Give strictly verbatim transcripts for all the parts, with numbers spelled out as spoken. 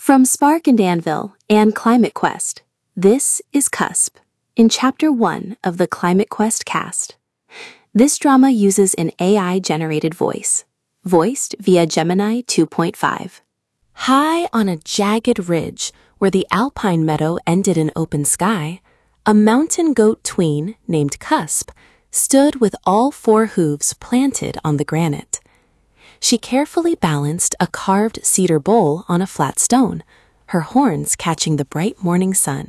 From Spark and Anvil and Climate Quest, this is Cusp, in Chapter one of the Climate Quest cast. This drama uses an A I-generated voice, voiced via Gemini two point five. High on a jagged ridge where the alpine meadow ended in open sky, a mountain goat tween named Cusp stood with all four hooves planted on the granite. She carefully balanced a carved cedar bowl on a flat stone, her horns catching the bright morning sun.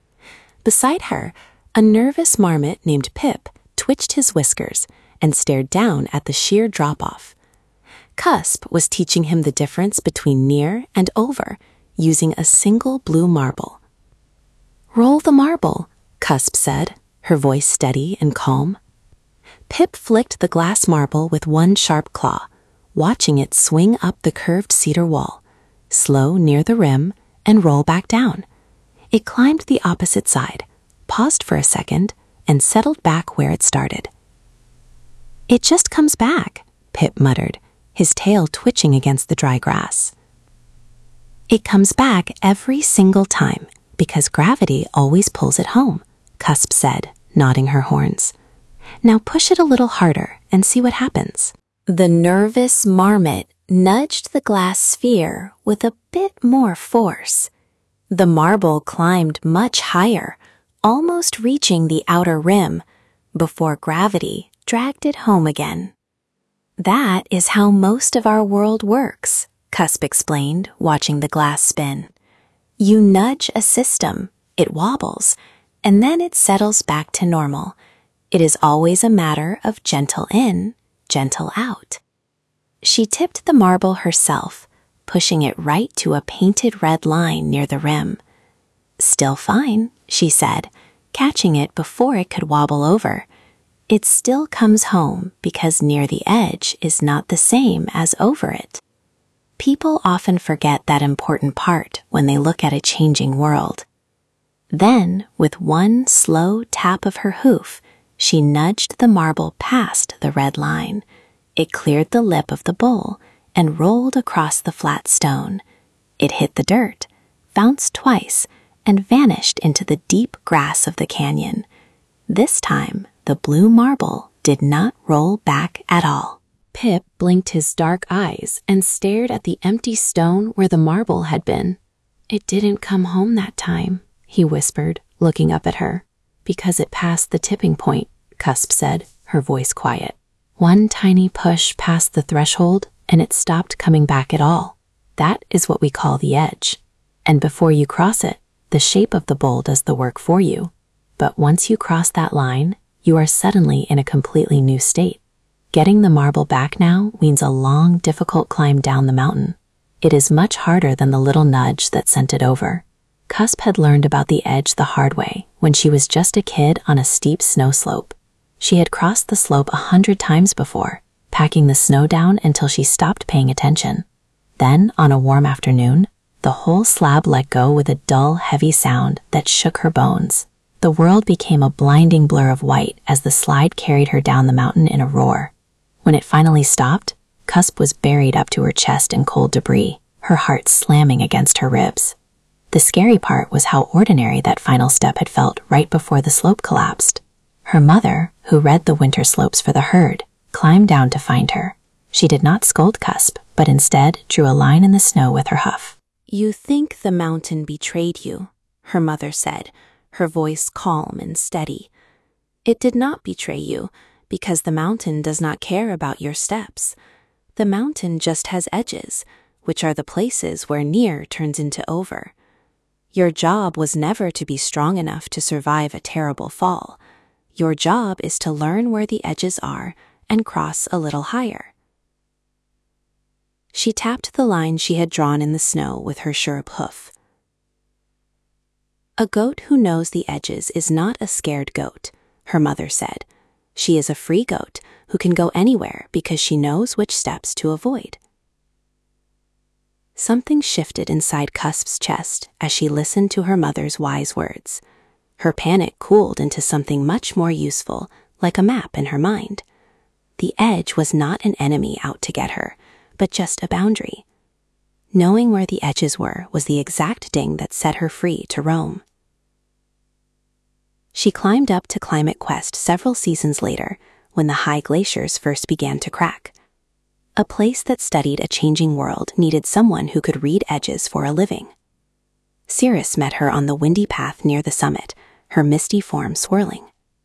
Beside her, a nervous marmot named Pip twitched his whiskers and stared down at the sheer drop-off. Cusp was teaching him the difference between near and over, using a single blue marble. "Roll the marble," Cusp said, her voice steady and calm. Pip flicked the glass marble with one sharp claw, watching it swing up the curved cedar wall, slow near the rim, and roll back down. It climbed the opposite side, paused for a second, and settled back where it started. "It just comes back," Pip muttered, his tail twitching against the dry grass. "It comes back every single time, because gravity always pulls it home," Cusp said, nodding her horns. "Now push it a little harder and see what happens." The nervous marmot nudged the glass sphere with a bit more force. The marble climbed much higher, almost reaching the outer rim, before gravity dragged it home again. "That is how most of our world works," Cusp explained, watching the glass spin. "You nudge a system, it wobbles, and then it settles back to normal. It is always a matter of gentle in, gentle out." She tipped the marble herself, pushing it right to a painted red line near the rim. "Still fine," she said, catching it before it could wobble over. "It still comes home because near the edge is not the same as over it." People often forget that important part when they look at a changing world. Then, with one slow tap of her hoof, she nudged the marble past the red line. It cleared the lip of the bowl and rolled across the flat stone. It hit the dirt, bounced twice, and vanished into the deep grass of the canyon. This time, the blue marble did not roll back at all. Pip blinked his dark eyes and stared at the empty stone where the marble had been. "It didn't come home that time," he whispered, looking up at her. "Because it passed the tipping point," Cusp said, her voice quiet. "One tiny push past the threshold, and it stopped coming back at all. That is what we call the edge. And before you cross it, the shape of the bowl does the work for you. But once you cross that line, you are suddenly in a completely new state. Getting the marble back now means a long, difficult climb down the mountain. It is much harder than the little nudge that sent it over." Cusp had learned about the edge the hard way when she was just a kid on a steep snow slope. She had crossed the slope a hundred times before, packing the snow down until she stopped paying attention. Then, on a warm afternoon, the whole slab let go with a dull, heavy sound that shook her bones. The world became a blinding blur of white as the slide carried her down the mountain in a roar. When it finally stopped, Cusp was buried up to her chest in cold debris, her heart slamming against her ribs. The scary part was how ordinary that final step had felt right before the slope collapsed. Her mother, who read the winter slopes for the herd, climbed down to find her. She did not scold Cusp, but instead drew a line in the snow with her huff. "You think the mountain betrayed you," her mother said, her voice calm and steady. "It did not betray you, because the mountain does not care about your steps. The mountain just has edges, which are the places where near turns into over. Your job was never to be strong enough to survive a terrible fall. Your job is to learn where the edges are and cross a little higher." She tapped the line she had drawn in the snow with her stirrup hoof. "A goat who knows the edges is not a scared goat," her mother said. "She is a free goat who can go anywhere because she knows which steps to avoid." Something shifted inside Cusp's chest as she listened to her mother's wise words. Her panic cooled into something much more useful, like a map in her mind. The edge was not an enemy out to get her, but just a boundary. Knowing where the edges were was the exact ding that set her free to roam. She climbed up to Climate Quest several seasons later when the high glaciers first began to crack. A place that studied a changing world needed someone who could read edges for a living. Cirrus met her on the windy path near the summit, her misty form swirling.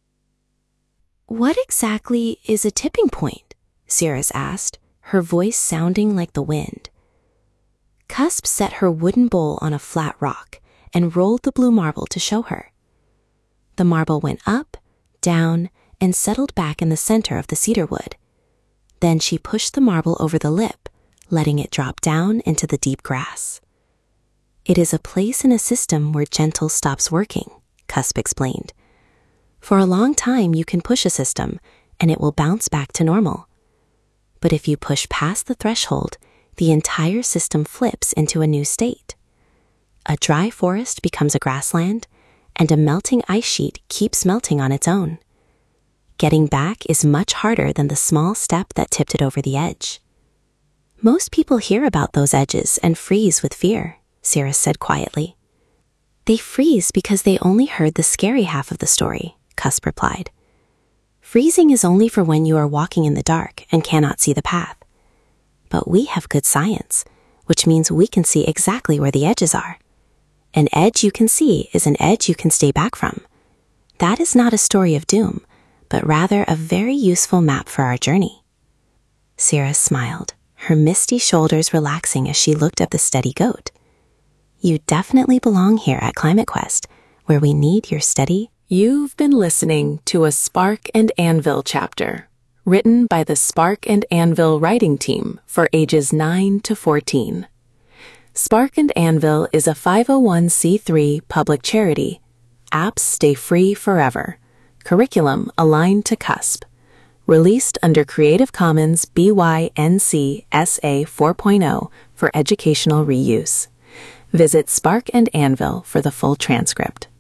"What exactly is a tipping point?" Cirrus asked, her voice sounding like the wind. Cusp set her wooden bowl on a flat rock and rolled the blue marble to show her. The marble went up, down, and settled back in the center of the cedar wood. Then she pushed the marble over the lip, letting it drop down into the deep grass. "It is a place in a system where gentle stops working," Cusp explained. "For a long time you can push a system, and it will bounce back to normal. But if you push past the threshold, the entire system flips into a new state. A dry forest becomes a grassland, and a melting ice sheet keeps melting on its own. Getting back is much harder than the small step that tipped it over the edge." "Most people hear about those edges and freeze with fear," Cirrus said quietly. "They freeze because they only heard the scary half of the story," Cusp replied. "Freezing is only for when you are walking in the dark and cannot see the path. But we have good science, which means we can see exactly where the edges are. An edge you can see is an edge you can stay back from. That is not a story of doom, but rather a very useful map for our journey." Cirrus smiled, her misty shoulders relaxing as she looked at the steady goat. "You definitely belong here at Climate Quest, where we need your steady." You've been listening to a Spark and Anvil chapter, written by the Spark and Anvil writing team for ages nine to fourteen. Spark and Anvil is a five oh one c three public charity. Apps stay free forever. Curriculum aligned to Cusp. Released under Creative Commons B Y N C S A four point oh for educational reuse. Visit Spark and Anvil for the full transcript.